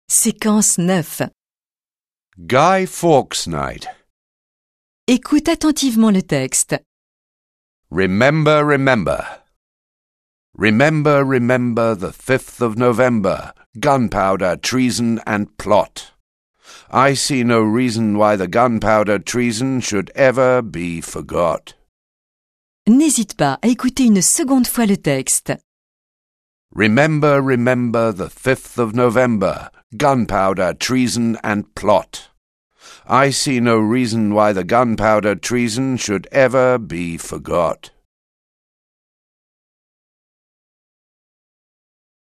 Séquence 9. Guy Fawkes Night. Écoute attentivement le texte. Remember, remember. Remember, remember the 5th of November, gunpowder, treason and plot. I see no reason why the gunpowder treason should ever be forgot. N'hésite pas à écouter une seconde fois le texte. Remember, remember the 5th of November, gunpowder, treason and plot. I see no reason why the gunpowder treason should ever be forgot.